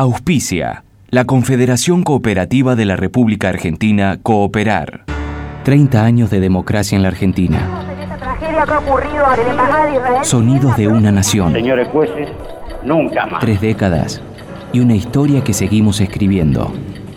Auspicia la Confederación Cooperativa de la República Argentina, Cooperar. 30 años de democracia en la Argentina. Sonidos de una nación. Señores jueces, nunca más. 3 décadas y una historia que seguimos escribiendo.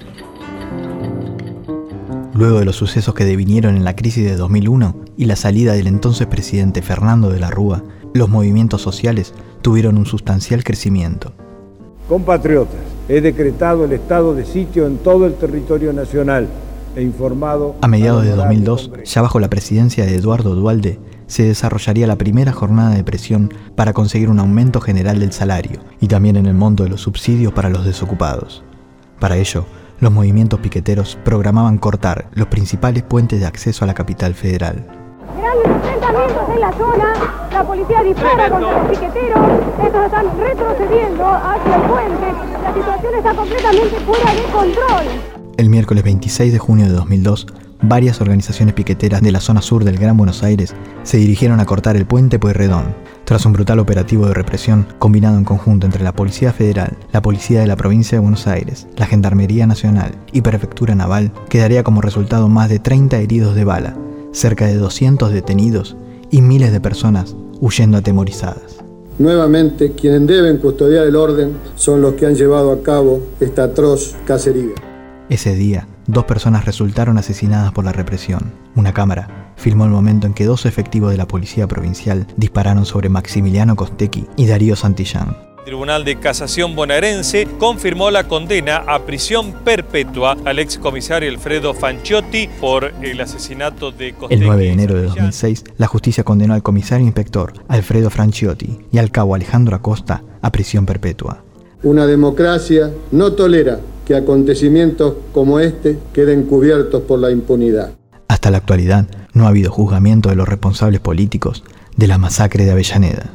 Luego de los sucesos que devinieron en la crisis de 2001 y la salida del entonces presidente Fernando de la Rúa, los movimientos sociales tuvieron un sustancial crecimiento. Compatriotas, he decretado el estado de sitio en todo el territorio nacional e informado... A mediados de 2002, ya bajo la presidencia de Eduardo Duhalde, se desarrollaría la primera jornada de presión para conseguir un aumento general del salario y también en el monto de los subsidios para los desocupados. Para ello, los movimientos piqueteros programaban cortar los principales puentes de acceso a la capital federal. Grandes enfrentamientos en la zona, la policía dispara contra los piqueteros, estos están retrocediendo hacia el puente, la situación está completamente fuera de control. El miércoles 26 de junio de 2002, varias organizaciones piqueteras de la zona sur del Gran Buenos Aires se dirigieron a cortar el puente Pueyrredón. Tras un brutal operativo de represión combinado en conjunto entre la Policía Federal, la Policía de la Provincia de Buenos Aires, la Gendarmería Nacional y Prefectura Naval, quedaría como resultado más de 30 heridos de bala, cerca de 200 detenidos y miles de personas huyendo atemorizadas. Nuevamente, quienes deben custodiar el orden son los que han llevado a cabo esta atroz cacería. Ese día, 2 personas resultaron asesinadas por la represión. Una cámara filmó el momento en que 2 efectivos de la Policía Provincial dispararon sobre Maximiliano Costecchi y Darío Santillán. El Tribunal de Casación bonaerense confirmó la condena a prisión perpetua al excomisario Alfredo Fanciotti por el asesinato de Costecchi. El 9 de enero de 2006, la justicia condenó al comisario inspector Alfredo Fanciotti y al cabo Alejandro Acosta a prisión perpetua. Una democracia no tolera que acontecimientos como este queden cubiertos por la impunidad. Hasta la actualidad, no ha habido juzgamiento de los responsables políticos de la masacre de Avellaneda.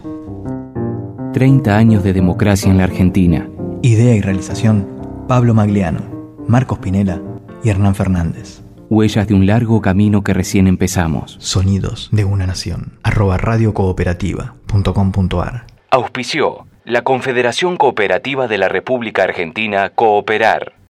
30 años de democracia en la Argentina. Idea y realización, Pablo Magliano, Marcos Pinela y Hernán Fernández. Huellas de un largo camino que recién empezamos. Sonidos de una nación. @radiocooperativa.com.ar. Auspició la Confederación Cooperativa de la República Argentina, Cooperar.